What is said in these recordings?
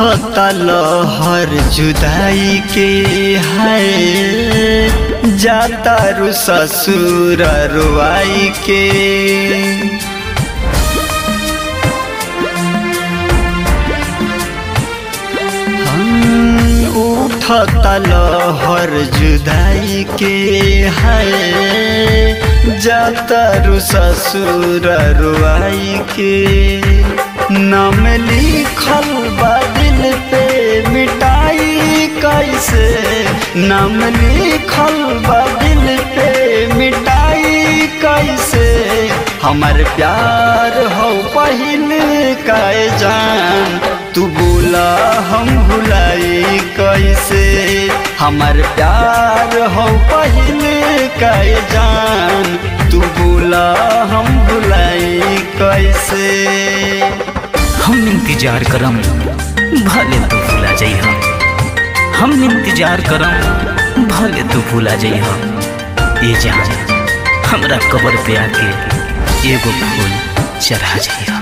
उठता लहर जुदाई के है जाता रु ससुर रुआई के। उठता लहर जुदाई के है जाता रु ससुर रुआई के। नाम लिखल बा दिल पे मिटाई कैसे, नाम लिखल बा दिल पे मिटाई कैसे। हमार प्यार हो पहिल का जान तू बोला हम भुलाई कैसे। हमार प्यार हो पहिल का जान तू बोला हम भुलाई कैसे। हम इंतजार करम भले तू भूला जाइह, हम इंतजार करम भले तू भूला जाइह। ए जान हमरा कबर पे आके एगो फूल चढ़ा जाइह।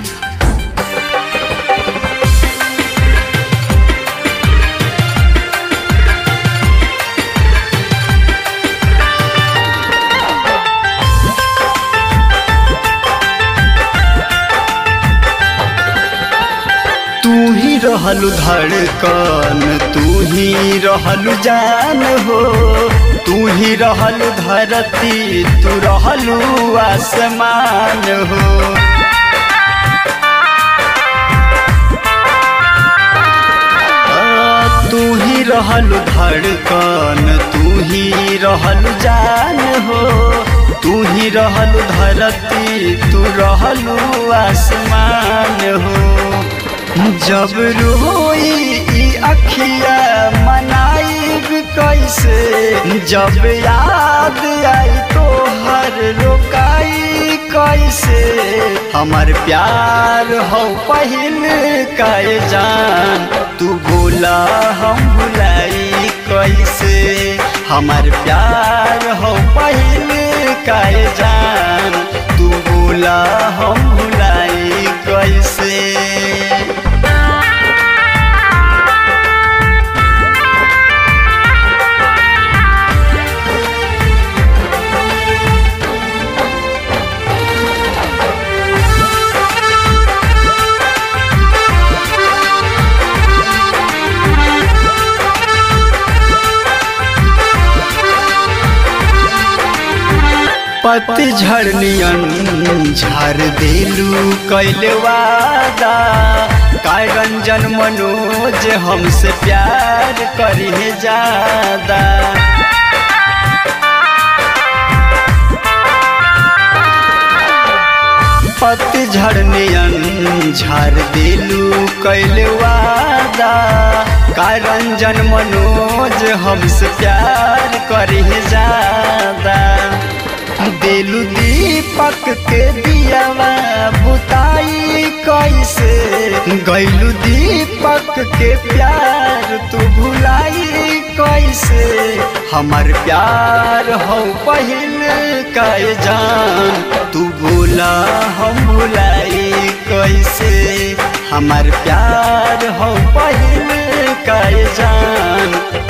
तू ही रहलु धड़कन, तू ही रहलु जान हो। तू ही रहलु धरती, तू रहलु आसमान हो। तू ही रहलु धड़कन, तू ही रहलु जान हो। तू ही रहलु धरती, तू रहलु आसमान हो। जब रोई अखिया मनाइब कैसे, जब याद आई तो हर रोकाई कैसे। हमार प्यार हो पहिल का जान तू बोला हम भुलाई कैसे। हमार प्यार हो पहिल का जान तू बोला हम भुलाई कैसे। पतझड़ नियन झार देलू कैले वादा। रंजन मनोज हमसे प्यार करिहे ज्यादा। पतझड़ नियन झार देलू कैले वादा। रंजन मनोज हमसे प्यार करिहे ज्यादा। देलू दीपक के दियावा बुताई कैसे। गैलू दीपक के प्यार तू भुलाई कैसे। हमार प्यार हो पहिल का जान तू बोला हम भुलाई कैसे। हमार प्यार हो पहिल का जान